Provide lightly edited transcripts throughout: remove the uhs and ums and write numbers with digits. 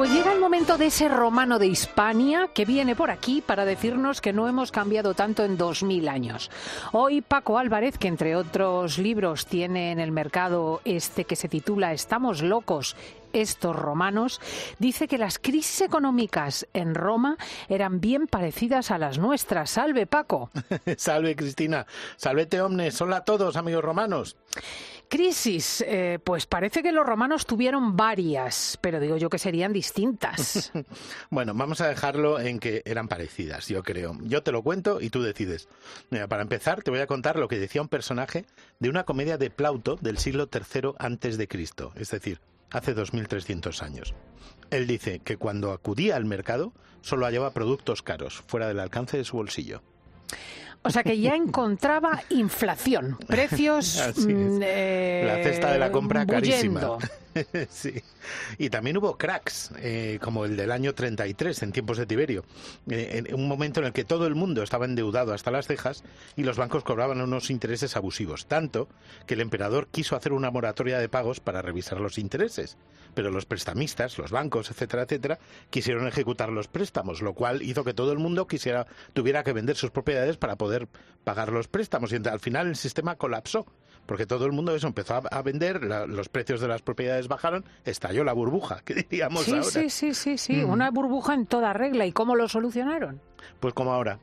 Pues llega el momento de ese romano de Hispania que viene por aquí para decirnos que no hemos cambiado tanto en 2000 años. Hoy Paco Álvarez, que entre otros libros tiene en el mercado este que se titula Estamos locos, estos romanos, dice que las crisis económicas en Roma eran bien parecidas a las nuestras. ¡Salve, Paco! Salve, Cristina. Salvete omnes. Hola a todos, amigos romanos. Crisis, pues parece que los romanos tuvieron varias, pero digo yo que serían distintas. Bueno, vamos a dejarlo en que eran parecidas, yo creo. Yo te lo cuento y tú decides. Mira, para empezar, te voy a contar lo que decía un personaje de una comedia de Plauto del siglo III antes de Cristo, es decir, hace 2300 años. Él dice que cuando acudía al mercado solo hallaba productos caros, fuera del alcance de su bolsillo. O sea que ya encontraba inflación, precios... La cesta de la compra bullendo. carísima. Sí. Y también hubo cracks, como el del año 33, en tiempos de Tiberio, en un momento en el que todo el mundo estaba endeudado hasta las cejas y los bancos cobraban unos intereses abusivos, tanto que el emperador quiso hacer una moratoria de pagos para revisar los intereses, pero los prestamistas, los bancos, etcétera, etcétera, quisieron ejecutar los préstamos, lo cual hizo que todo el mundo tuviera que vender sus propiedades para poder pagar los préstamos, y al final el sistema colapsó, porque todo el mundo empezó a vender, los precios de las propiedades bajaron, estalló la burbuja, que diríamos ahora. Sí, una burbuja en toda regla. ¿Y cómo lo solucionaron? Pues como ahora,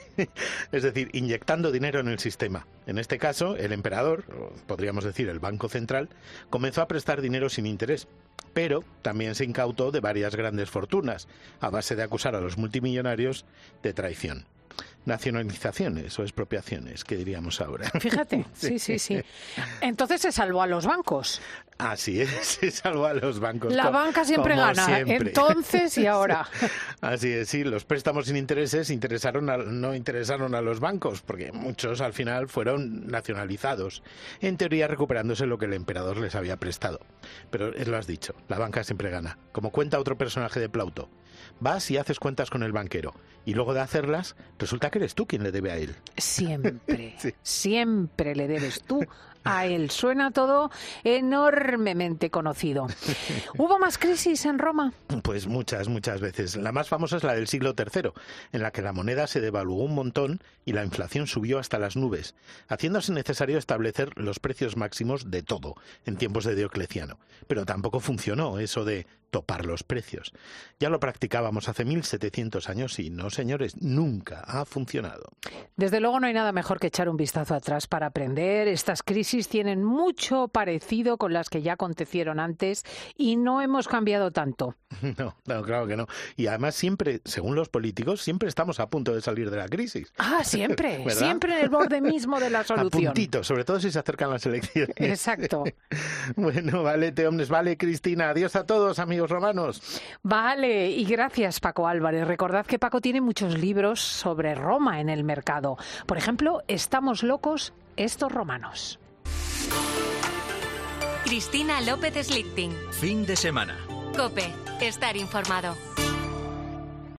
es decir, inyectando dinero en el sistema. En este caso, el emperador, o podríamos decir el Banco Central, comenzó a prestar dinero sin interés, pero también se incautó de varias grandes fortunas, a base de acusar a los multimillonarios de traición. Nacionalizaciones o expropiaciones, que diríamos ahora. Fíjate, sí. Entonces se salvó a los bancos. Así es, se salvó a los bancos. La banca siempre gana, siempre. Entonces y ahora. Así es, sí, los préstamos sin intereses no interesaron a los bancos, porque muchos al final fueron nacionalizados, en teoría recuperándose lo que el emperador les había prestado. Pero lo has dicho, la banca siempre gana. Como cuenta otro personaje de Plauto, vas y haces cuentas con el banquero, y luego de hacerlas, resulta que eres tú quien le debe a él. Siempre, sí. Siempre le debes tú a él. Suena todo enormemente conocido. ¿Hubo más crisis en Roma? Pues muchas veces. La más famosa es la del siglo III, en la que la moneda se devaluó un montón y la inflación subió hasta las nubes, haciéndose necesario establecer los precios máximos de todo en tiempos de Diocleciano. Pero tampoco funcionó eso de topar los precios. Ya lo practicábamos hace 1700 años y no, señores, nunca ha funcionado. Desde luego no hay nada mejor que echar un vistazo atrás para aprender. Estas crisis tienen mucho parecido con las que ya acontecieron antes y no hemos cambiado tanto. No, claro que no. Y además siempre, según los políticos, siempre estamos a punto de salir de la crisis. Ah, siempre, siempre en el borde mismo de la solución. A puntito, sobre todo si se acercan las elecciones. Exacto. Bueno, vale, omnes, vale, Cristina. Adiós a todos, amigos romanos. Vale, y gracias, Paco Álvarez. Recordad que Paco tiene muchos libros sobre Roma en el mercado. Por ejemplo, Estamos locos, estos romanos. Cristina López Slichting. Fin de semana. COPE. Estar informado.